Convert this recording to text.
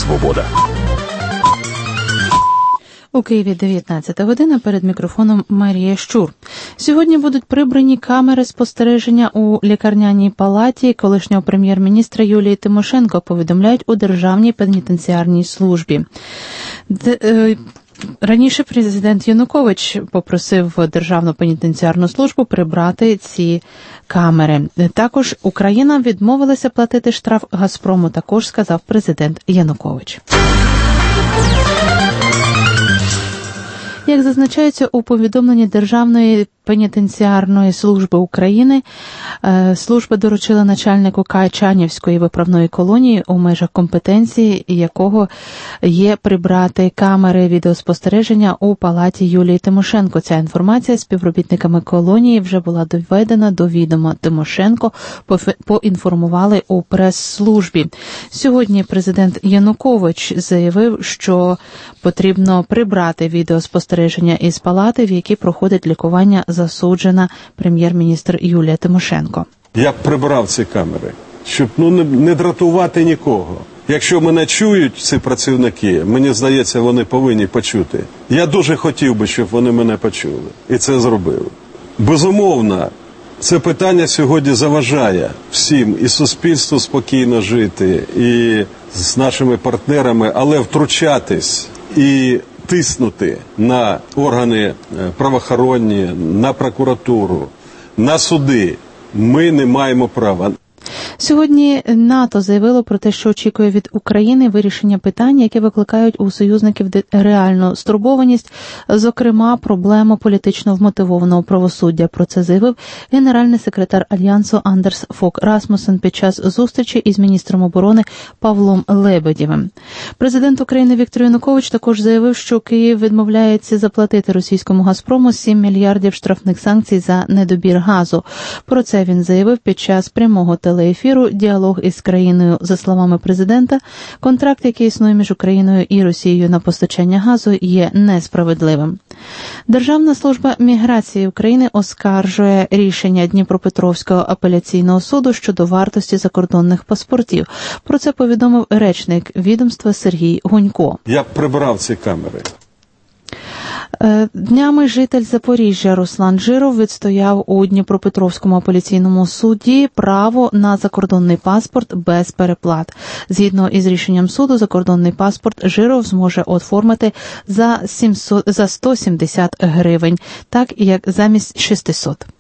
Свобода. У Києві 19 година, перед мікрофоном Марія Щур. Сьогодні будуть прибрані камери спостереження у лікарняній палаті колишнього прем'єр-міністра Юлії Тимошенко, повідомляють у Державній пенітенціарній службі. Раніше президент Янукович попросив Державну пенітенціарну службу прибрати ці камери. Також Україна відмовилася платити штраф «Газпрому», також сказав президент Янукович. Як зазначається у повідомленні Державної пенітенціарної служби України, служба доручила начальнику Кайчанівської виправної колонії, у межах компетенції якого є прибрати камери відеоспостереження у палаті Юлії Тимошенко. Ця інформація співробітниками колонії вже була доведена до відома Тимошенко, поінформували у прес-службі. Сьогодні президент Янукович заявив, що потрібно прибрати відеоспостереження із палати, в якій проходить лікування засуджена прем'єр-міністр Юлія Тимошенко. Я б прибрав ці камери, щоб не дратувати нікого. Якщо мене чують ці працівники, мені здається, вони повинні почути. Я дуже хотів би, щоб вони мене почули. І це зробили. Безумовно, це питання сьогодні заважає всім і суспільству спокійно жити, і з нашими партнерами, але втручатись і тиснути на органи правоохоронні, на прокуратуру, на суди ми не маємо права. Сьогодні НАТО заявило про те, що очікує від України вирішення питань, які викликають у союзників реальну стурбованість, зокрема, проблему політично вмотивованого правосуддя. Про це заявив генеральний секретар Альянсу Андерс Фок Расмуссен під час зустрічі із міністром оборони Павлом Лебедєвим. Президент України Віктор Янукович також заявив, що Київ відмовляється заплатити російському «Газпрому» 7 мільярдів штрафних санкцій за недобір газу. Про це він заявив під час прямого телеефіру «Діалог із країною». За словами президента, контракт, який існує між Україною і Росією на постачання газу, є несправедливим. Державна служба міграції України оскаржує рішення Дніпропетровського апеляційного суду щодо вартості закордонних паспортів. Про це повідомив речник відомства Сергій Гунько. Я б прибрав ці камери. Днями житель Запоріжжя Руслан Жиров відстояв у Дніпропетровському апеляційному суді право на закордонний паспорт без переплат. Згідно із рішенням суду, закордонний паспорт Жиров зможе оформити за 170 гривень, так як замість 600.